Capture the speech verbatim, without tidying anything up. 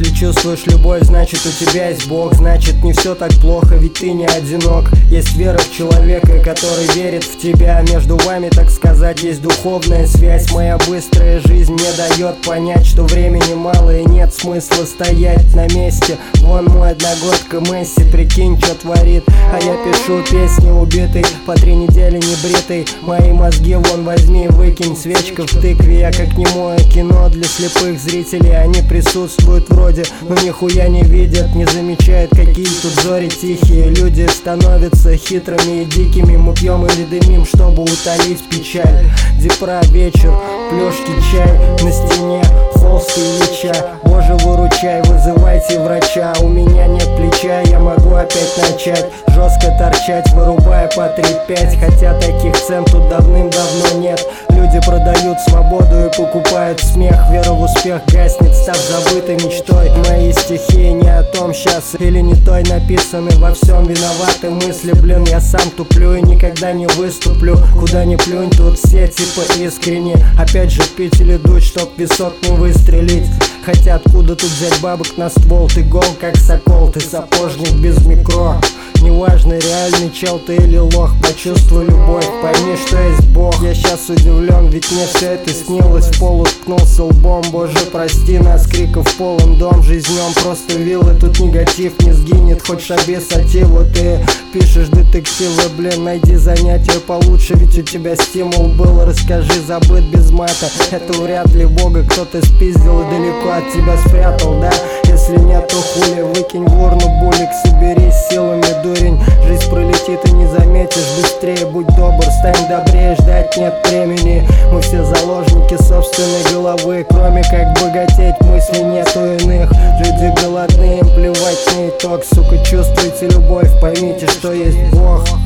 Если чувствуешь любовь, значит у тебя есть Бог. Значит не все так плохо, ведь ты не одинок. Есть вера в человека, который верит в тебя. Между вами, так сказать, есть духовная связь. Моя быстрая жизнь мне дает понять, что времени мало и нет смысла стоять на месте. Вон мой одногодка Месси, прикинь, что творит. А я пишу песни убитый, по три недели не бритый. Мои мозги вон возьми, выкинь, свечка в тыкве. Я как немое кино для слепых зрителей. Они присутствуют вроде, но нихуя не видят, не замечают, какие тут зори тихие. Люди становятся хитрыми и дикими. Мы пьем или дымим, чтобы утолить печаль. Депра вечер, плёшки чай на стене, холст Ильича. Боже, выручай, вызывайте врача. У меня нет плеча, я могу опять начать жестко торчать, вырубая по три-пять. Хотя таких цен тут давным-давно нет. Люди продают свободу и покупают смех. Вера в успех гаснет, став забытой мечтой. Мои стихи не о том сейчас или не той написаны. Во всем виноваты мысли, блин, я сам туплю и никогда не выступлю. Куда ни плюнь, тут все типа искренне. Опять же пить или дуть, чтоб висок не выстрелить. Хотя откуда тут взять бабок на ствол? Ты гол как сокол, ты сапожник без микро. Неважно, реальный чел ты или лох. Почувствуй любовь, пойми, что есть Бог. Я щас удивлен, ведь мне все это снилось. В пол уткнулся лбом, боже, прости нас. Криков полон дом, жизнь в нем просто виллы. Тут негатив не сгинет, хочешь обессативу. Ты пишешь детективы, блин, найди занятие получше. Ведь у тебя стимул был, расскажи, забыт без мата. Это вряд ли Бога кто-то спиздил и далеко от тебя спрятал, да? Если нет, то хули, выкинь в урну булик. Соберись силами, дурень, жизнь пролетит и не заметишь. Быстрее будь добр, стань добрее, ждать нет времени. Мы все заложники собственной головы. Кроме как богатеть, мыслей нету иных. Люди голодные, им плевать на итог. Сука, чувствуйте любовь, поймите, что есть Бог.